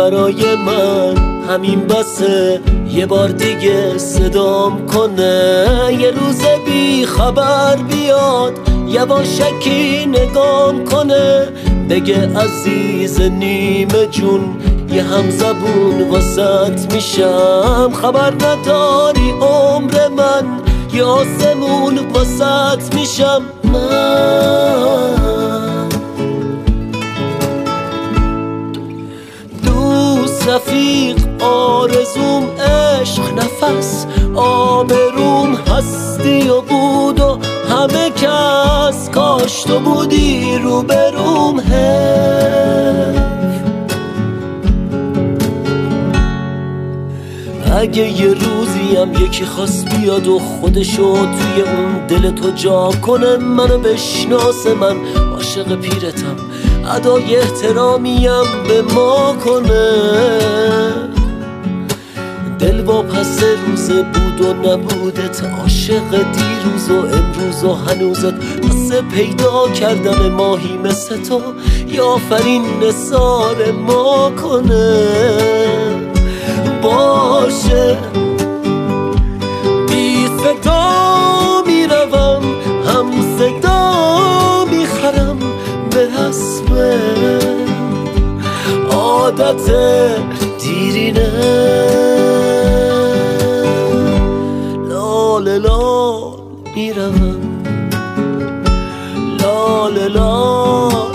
برای من همین بسه، یه بار دیگه صدام کنه. یه روز بی خبر بیاد یواشکی نگام کنه، بگه عزیز نیمه جون یه همزبون واسط میشم. خبر نداری عمر من یه آسمون واسط میشم. من دوست، رفیق، آرزوم، عشق، نفس، آبروم، هستی و بود و همه کس. کاش تو بودی روبروم. اگه یه روزی هم یکی خواست بیاد و خودشو توی اون دل تو جا کنه، منو بشناسه، من عاشق پیرتم، ادای احترامیم به ما کنه. دل با پس روز بود و نبودت، عاشق دیروز و امروز و هنوزت، پس پیدا کردن ماهی مثل تو، یا آفرین نثار ما کنه. باشه بی صدا میروم، هم صدا میخرم به رسم عادت دیرینه. لال لال میروم، لال لال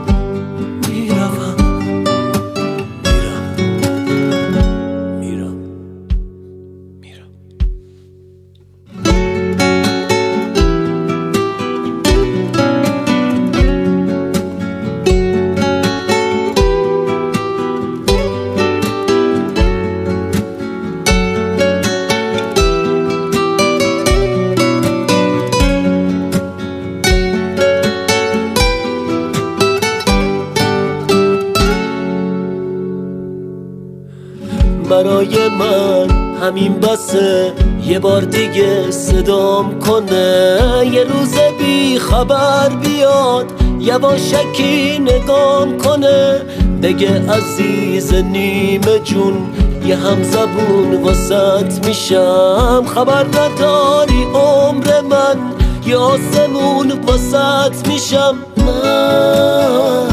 برای من همین بسه، یه بار دیگه صدام کنه. یه روز بی خبر بیاد یواشکی نگام کنه، بگه عزیز نیمه جون یه همزبون واسط میشم. خبر نداری عمر من یه آسمون واسط میشم. من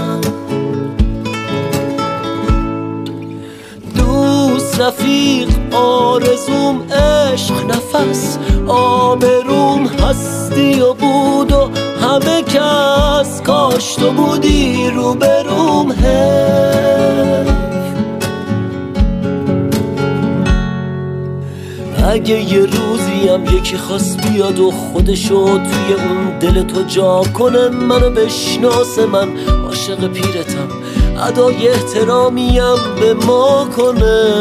رفیق، آرزوم، عشق، نفس، آبروم، هستی و بود و همه کس. کاش تو بودی روبروم. اگه یه روزی هم یکی خواست بیاد و خودشو توی اون دل تو جا کنه، منو بشناسه، من عاشق پیرتم، ادای احترامیم به ما کنه.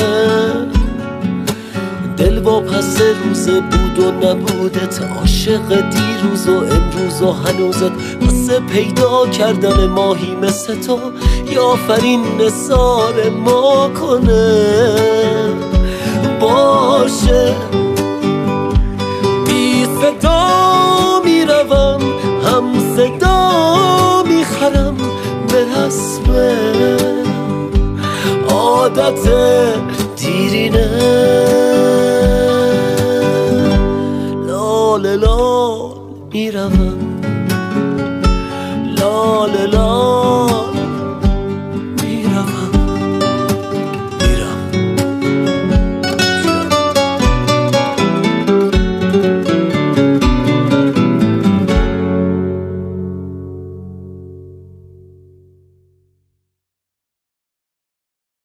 دل با پس روز بود و نبودت، عاشق دیروز و امروز و هنوزت، پس پیدا کردن ماهی مثل تو، یا آفرین نثار ما کنه. باشه بی صدا میروم، هم صدا میخرم به رسم عادت دیرینه.